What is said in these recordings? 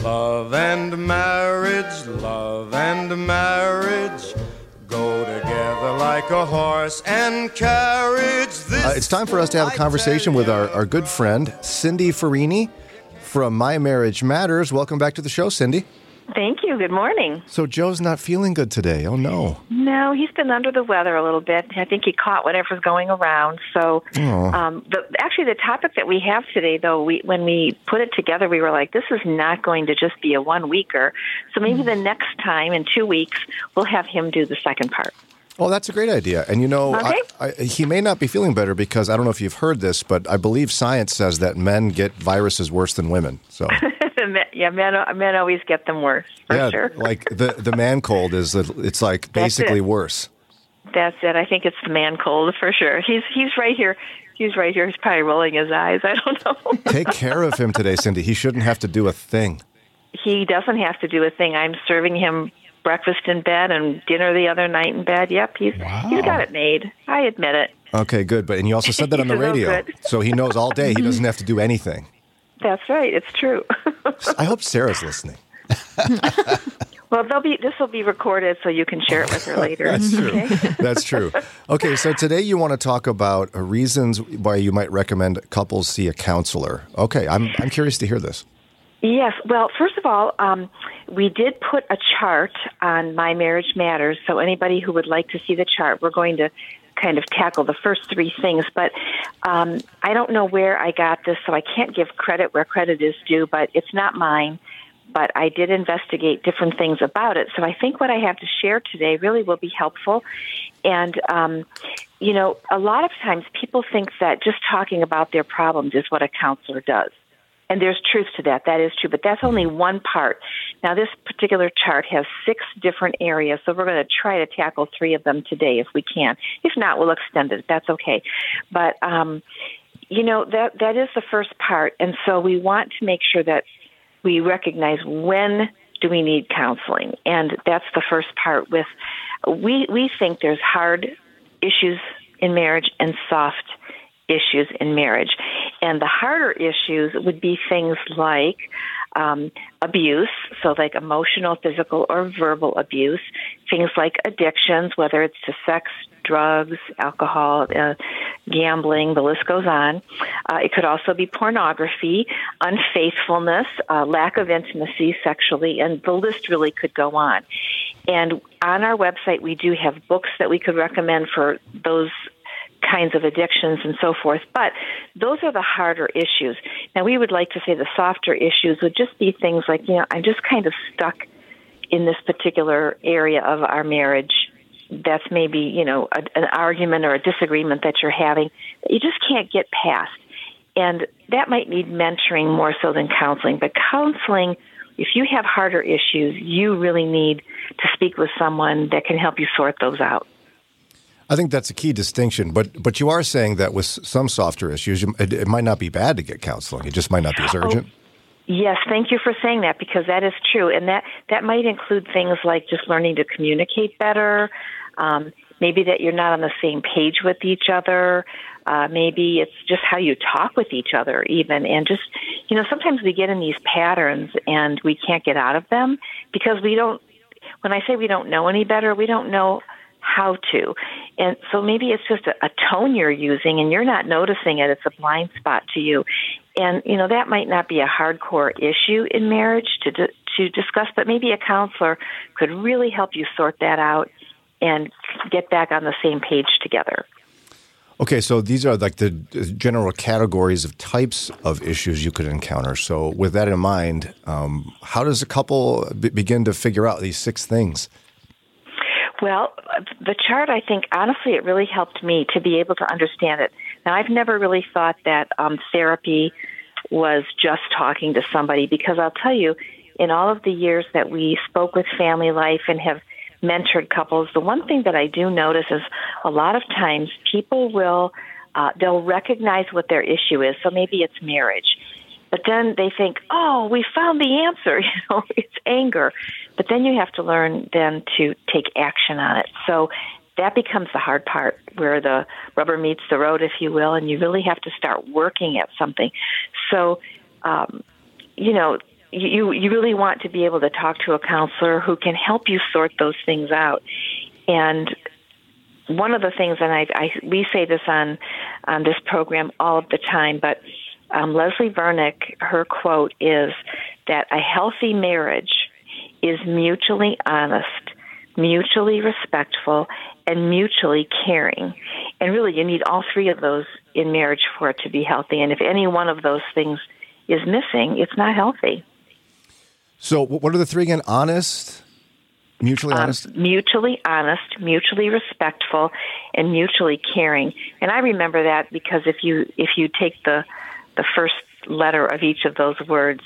Love and marriage go together like a horse and carriage. It's time for us to have a conversation with our good friend, Cindy Farini from My Marriage Matters. Welcome back to the show, Cindy. Thank you. Good morning. So Joe's not feeling good today. Oh, no. No, he's been under the weather a little bit. I think he caught whatever's going around. So actually the topic that we have today, though, when we put it together, we were like, this is not going to just be a one-weeker. So maybe the next time in 2 weeks, we'll have him do the second part. Well, that's a great idea. And, you know, okay. He may not be feeling better because I don't know if you've heard this, but I believe science says that men get viruses worse than women. So. Yeah, men always get them worse, for sure. Like the man cold it's like basically worse. That's it. I think it's the man cold for sure. He's right here. He's right here. He's probably rolling his eyes. I don't know. Take care of him today, Cindy. He shouldn't have to do a thing. He doesn't have to do a thing. I'm serving him breakfast in bed and dinner the other night in bed. Yep, he's got it made. I admit it. Okay, good. And you also said that on the radio. So he knows all day he doesn't have to do anything. That's right. It's true. I hope Sarah's listening. Well, this will be recorded so you can share it with her later. That's true. Okay? That's true. Okay, so today you want to talk about reasons why you might recommend couples see a counselor. Okay, I'm curious to hear this. Yes. Well, first of all, we did put a chart on My Marriage Matters, so anybody who would like to see the chart, we're going to kind of tackle the first three things. But I don't know where I got this, so I can't give credit where credit is due, but it's not mine. But I did investigate different things about it. So I think what I have to share today really will be helpful. And, you know, a lot of times people think that just talking about their problems is what a counselor does. And there's truth to that. That is true. But that's only one part. Now, this particular chart has 6 different areas, so we're going to try to tackle 3 of them today if we can. If not, we'll extend it. That's okay. But, you know, that is the first part. And so we want to make sure that we recognize when do we need counseling. And that's the first part with, we think there's hard issues in marriage and soft issues in marriage. And the harder issues would be things like abuse, so like emotional, physical, or verbal abuse, things like addictions, whether it's to sex, drugs, alcohol, gambling, the list goes on. It could also be pornography, unfaithfulness, lack of intimacy sexually, and the list really could go on. And on our website, we do have books that we could recommend for those kinds of addictions and so forth. But those are the harder issues. Now, we would like to say the softer issues would just be things like, you know, I'm just kind of stuck in this particular area of our marriage. That's maybe, you know, an argument or a disagreement that you're having that you just can't get past. And that might need mentoring more so than counseling. But counseling, if you have harder issues, you really need to speak with someone that can help you sort those out. I think that's a key distinction, but you are saying that with some softer issues, it might not be bad to get counseling. It just might not be as urgent. Yes, thank you for saying that, because that is true. And that might include things like just learning to communicate better, maybe that you're not on the same page with each other, maybe it's just how you talk with each other even. And just, you know, sometimes we get in these patterns and we can't get out of them because when I say we don't know any better, we don't know how to. And so maybe it's just a tone you're using and you're not noticing it. It's a blind spot to you. And, you know, that might not be a hardcore issue in marriage to discuss, but maybe a counselor could really help you sort that out and get back on the same page together. Okay, so these are like the general categories of types of issues you could encounter. So with that in mind, how does a couple begin to figure out these 6 things? Well, the chart, I think, honestly, it really helped me to be able to understand it. Now, I've never really thought that therapy was just talking to somebody, because I'll tell you, in all of the years that we spoke with Family Life and have mentored couples, the one thing that I do notice is a lot of times people will, they'll recognize what their issue is. So maybe it's marriage. But then they think, oh, we found the answer. You know, it's anger. But then you have to learn then to take action on it. So that becomes the hard part, where the rubber meets the road, if you will, and you really have to start working at something. So, you know, you really want to be able to talk to a counselor who can help you sort those things out. And one of the things, and we say this on this program all of the time, but Leslie Vernick, her quote is that a healthy marriage is mutually honest, mutually respectful, and mutually caring. And really, you need all three of those in marriage for it to be healthy. And if any one of those things is missing, it's not healthy. So what are the three again? Honest, mutually honest? Mutually honest, mutually respectful, and mutually caring. And I remember that because if you take the first letter of each of those words,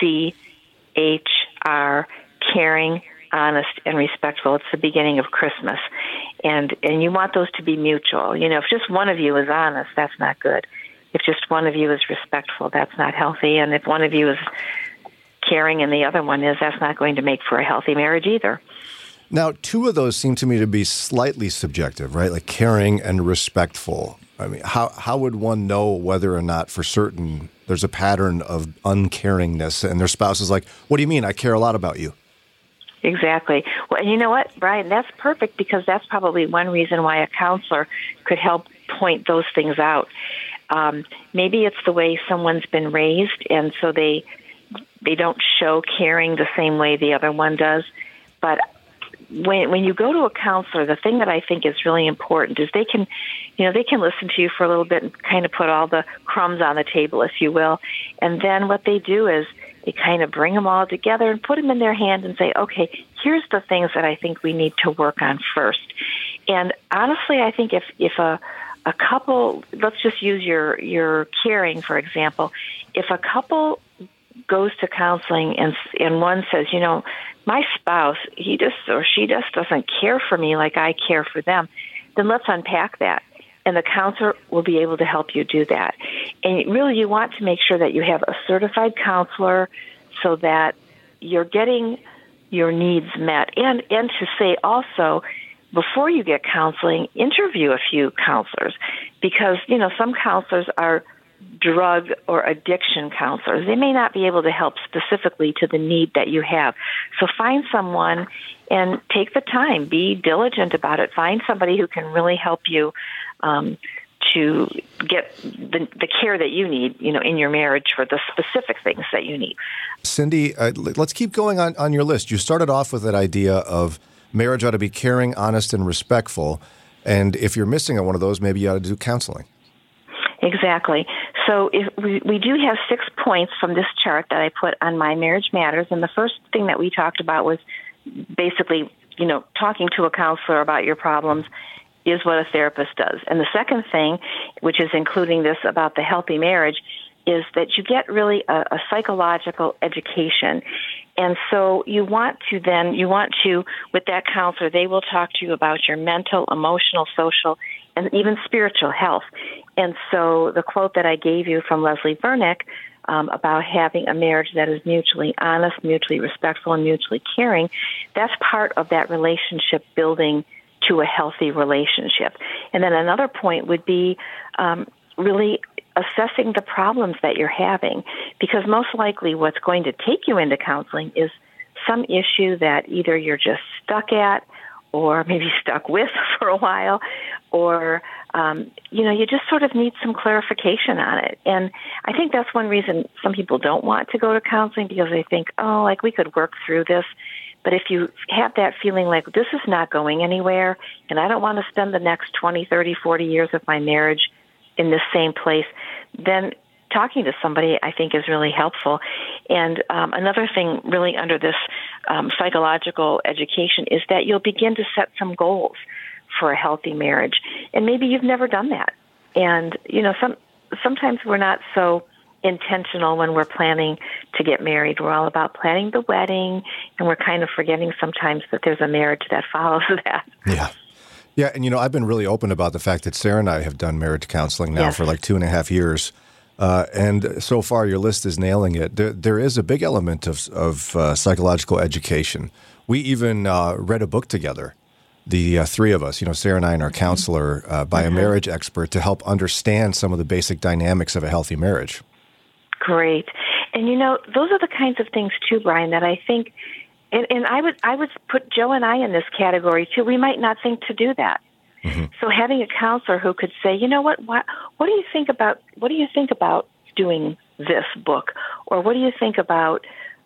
C-H-R, caring, honest, and respectful, it's the beginning of Christmas. And you want those to be mutual. You know, if just one of you is honest, that's not good. If just one of you is respectful, that's not healthy. And if one of you is caring and the other one is, that's not going to make for a healthy marriage either. Now, two of those seem to me to be slightly subjective, right? Like caring and respectful. I mean, how would one know whether or not for certain there's a pattern of uncaringness and their spouse is like, what do you mean? I care a lot about you. Exactly. Well, and you know what, Brian, that's perfect because that's probably one reason why a counselor could help point those things out. Maybe it's the way someone's been raised, and so they don't show caring the same way the other one does. But when you go to a counselor, the thing that I think is really important is they can listen to you for a little bit and kind of put all the crumbs on the table, if you will. And then what they do is they kind of bring them all together and put them in their hand and say, okay, here's the things that I think we need to work on first. And honestly, I think if a couple, let's just use your caring, for example, if a couple goes to counseling and one says, you know, my spouse, he just or she just doesn't care for me like I care for them, then let's unpack that. And the counselor will be able to help you do that. And really, you want to make sure that you have a certified counselor so that you're getting your needs met. And to say also, before you get counseling, interview a few counselors because, you know, some counselors are drug or addiction counselors. They may not be able to help specifically to the need that you have. So find someone and take the time. Be diligent about it. Find somebody who can really help you to get the care that you need, you know, in your marriage for the specific things that you need. Cindy, let's keep going on your list. You started off with that idea of marriage ought to be caring, honest, and respectful. And if you're missing on one of those, maybe you ought to do counseling. Exactly. So if we do have 6 points from this chart that I put on My Marriage Matters. And the first thing that we talked about was basically, you know, talking to a counselor about your problems is what a therapist does. And the second thing, which is including this about the healthy marriage, is that you get really a psychological education. And so you want to, with that counselor, they will talk to you about your mental, emotional, social, and even spiritual health. And so the quote that I gave you from Leslie Vernick about having a marriage that is mutually honest, mutually respectful, and mutually caring, that's part of that relationship building to a healthy relationship. And then another point would be really assessing the problems that you're having, because most likely what's going to take you into counseling is some issue that either you're just stuck at or maybe stuck with for a while, or, you just sort of need some clarification on it. And I think that's one reason some people don't want to go to counseling, because they think, we could work through this. But if you have that feeling like this is not going anywhere, and I don't want to spend the next 20, 30, 40 years of my marriage in the same place, then talking to somebody, I think, is really helpful. And another thing really under this psychological education is that you'll begin to set some goals for a healthy marriage. And maybe you've never done that. And, sometimes we're not so intentional when we're planning to get married. We're all about planning the wedding, and we're kind of forgetting sometimes that there's a marriage that follows that. Yeah. Yeah, and I've been really open about the fact that Sarah and I have done marriage counseling now for like 2.5 years. And so far, your list is nailing it. There is a big element of psychological education. We even read a book together, the three of us, Sarah and I and our counselor, by a marriage expert to help understand some of the basic dynamics of a healthy marriage. Great. And those are the kinds of things too, Brian, that I think, and I would put Joe and I in this category too. We might not think to do that. Mm-hmm. So having a counselor who could say, what do you think about doing this book, or what do you think about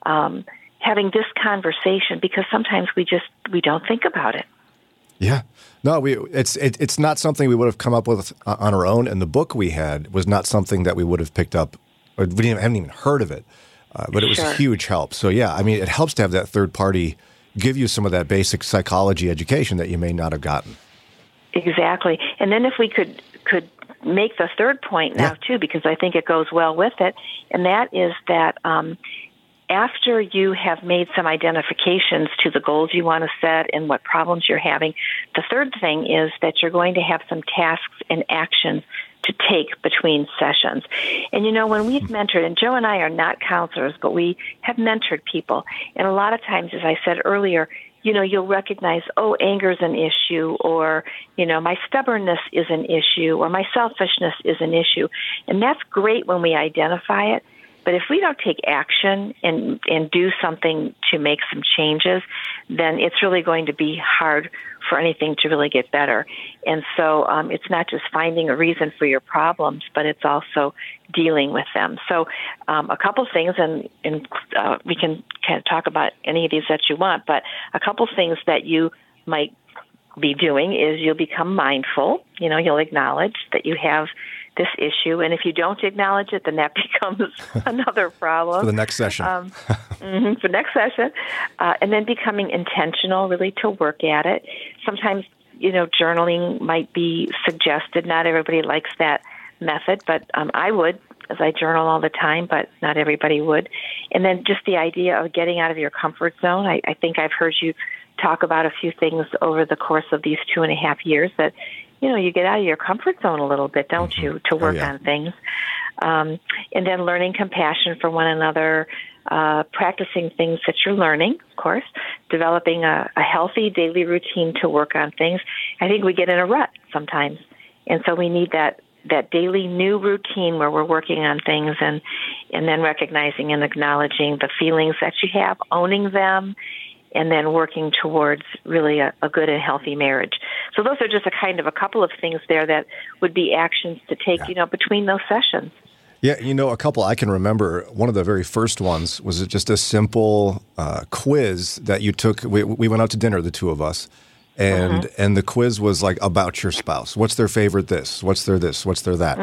having this conversation? Because sometimes we don't think about it. Yeah. No, it's not something we would have come up with on our own, and the book we had was not something that we would have picked up, or we hadn't even heard of it, but it was a huge help. So, yeah, I mean, it helps to have that third party give you some of that basic psychology education that you may not have gotten. Exactly. And then if we could make the third point now, too, because I think it goes well with it, and that is that after you have made some identifications to the goals you want to set and what problems you're having, the third thing is that you're going to have some tasks and actions to take between sessions. And, when we've mentored, and Joe and I are not counselors, but we have mentored people, and a lot of times, as I said earlier, you'll recognize, anger's an issue, or, my stubbornness is an issue, or my selfishness is an issue. And that's great when we identify it. But if we don't take action and do something to make some changes, then it's really going to be hard for anything to really get better. And so it's not just finding a reason for your problems, but it's also dealing with them. So a couple things, and we can kind of talk about any of these that you want, but a couple things that you might be doing is you'll become mindful. You'll acknowledge that you have this issue, and if you don't acknowledge it, then that becomes another problem. For the next session. For next session. And then becoming intentional, really, to work at it. Sometimes, journaling might be suggested. Not everybody likes that method, but I would, as I journal all the time, but not everybody would. And then just the idea of getting out of your comfort zone. I think I've heard you talk about a few things over the course of these 2.5 years that you get out of your comfort zone a little bit, don't you, to work on things. And then learning compassion for one another, practicing things that you're learning, of course, developing a healthy daily routine to work on things. I think we get in a rut sometimes. And so we need that daily new routine where we're working on things and then recognizing and acknowledging the feelings that you have, owning them, and then working towards really a good and healthy marriage. So those are just a couple of things there that would be actions to take, between those sessions. Yeah, a couple I can remember. One of the very first ones was just a simple quiz that you took. We went out to dinner, the two of us, and the quiz was like about your spouse. What's their favorite this? What's their this? What's their that?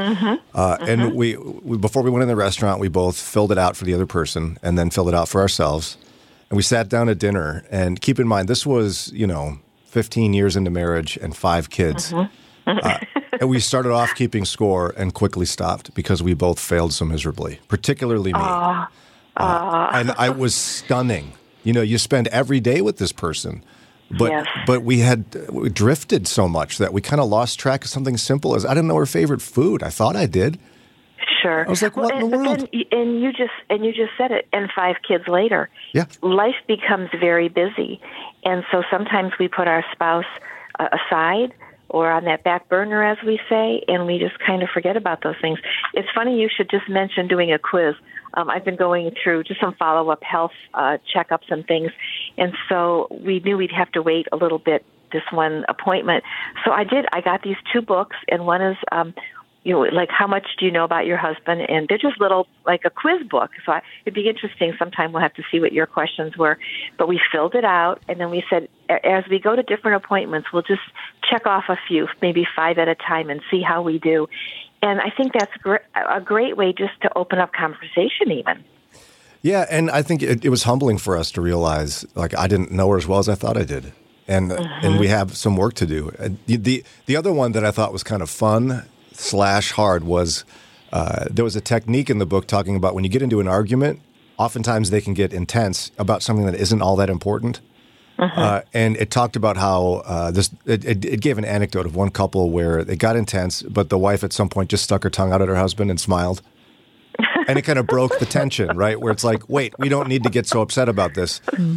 And we before we went in the restaurant, we both filled it out for the other person and then filled it out for ourselves. And we sat down at dinner, and keep in mind, this was, 15 years into marriage and 5 kids. And we started off keeping score and quickly stopped because we both failed so miserably, particularly me. And I was stunning. You spend every day with this person, but we drifted so much that we kind of lost track of something simple as I didn't know her favorite food. I thought I did. Sure. I was like, what in the world? And you just said it. And 5 kids later, life becomes very busy, and so sometimes we put our spouse aside or on that back burner, as we say, and we just kind of forget about those things. It's funny you should just mention doing a quiz. I've been going through just some follow-up health checkups and things, and so we knew we'd have to wait a little bit this one appointment. So I did. I got these 2 books, and one is like how much do you know about your husband? And they're just little, like a quiz book. So it'd be interesting. Sometime we'll have to see what your questions were. But we filled it out, and then we said, as we go to different appointments, we'll just check off a few, maybe 5 at a time, and see how we do. And I think that's a great way just to open up conversation even. Yeah, and I think it was humbling for us to realize, like, I didn't know her as well as I thought I did. And we have some work to do. The other one that I thought was kind of fun / hard was there was a technique in the book talking about when you get into an argument, oftentimes they can get intense about something that isn't all that important. And it talked about how it gave an anecdote of one couple where they got intense, but the wife at some point just stuck her tongue out at her husband and smiled. And it kind of broke the tension, right? Where it's like, wait, we don't need to get so upset about this.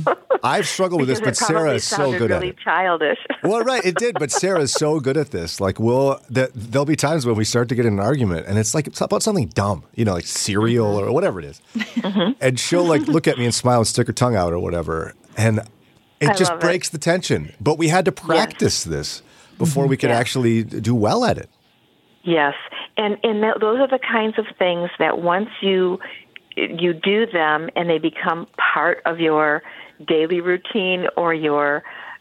I've struggled with this, but Sarah is so good really at it. Childish. Well, right, it did, but Sarah is so good at this. Like, there'll be times when we start to get in an argument, and it's like it's about something dumb, like cereal or whatever it is. And she'll like look at me and smile and stick her tongue out or whatever, and it just breaks the tension. But we had to practice this before we could actually do well at it. Yes, and those are the kinds of things that once you do them and they become part of your daily routine or your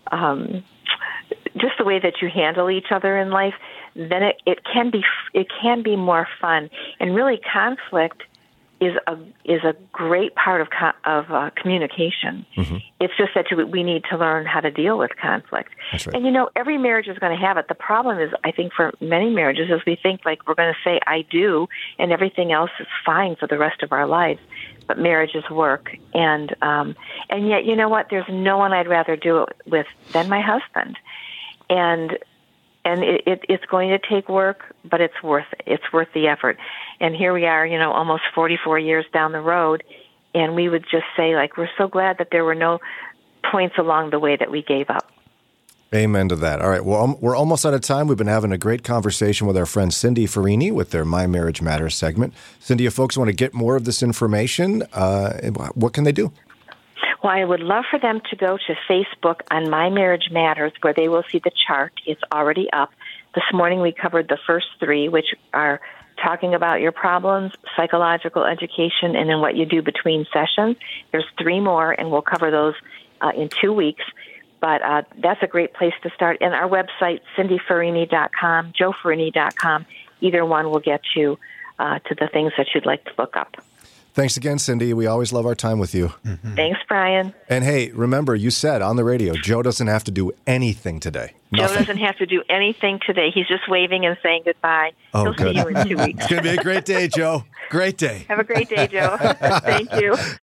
just the way that you handle each other in life, then it can be more fun. And really, conflict is a great part of communication. It's just that we need to learn how to deal with conflict. That's right. And every marriage is going to have it. The problem is, I think, for many marriages, is we think like we're going to say "I do" and everything else is fine for the rest of our lives. But marriage is work, and yet, you know what? There's no one I'd rather do it with than my husband. And it's going to take work, but it's worth the effort. And here we are, almost 44 years down the road, and we would just say, like, we're so glad that there were no points along the way that we gave up. Amen to that. All right, well, we're almost out of time. We've been having a great conversation with our friend Cindy Farini with their My Marriage Matters segment. Cindy, if folks want to get more of this information, what can they do? Well, I would love for them to go to Facebook on My Marriage Matters, where they will see the chart. It's already up. This morning we covered the first three, which are talking about your problems, psychological education, and then what you do between sessions. There's three more, and we'll cover those in 2 weeks. But that's a great place to start. And our website, CindyFarini.com, JoeFarini.com, either one will get you to the things that you'd like to look up. Thanks again, Cindy. We always love our time with you. Thanks, Brian. And hey, remember, you said on the radio, Joe doesn't have to do anything today. Nothing. Joe doesn't have to do anything today. He's just waving and saying goodbye. Oh, He'll good. see you in 2 weeks. It's going to be a great day, Joe. Great day. Have a great day, Joe. Thank you.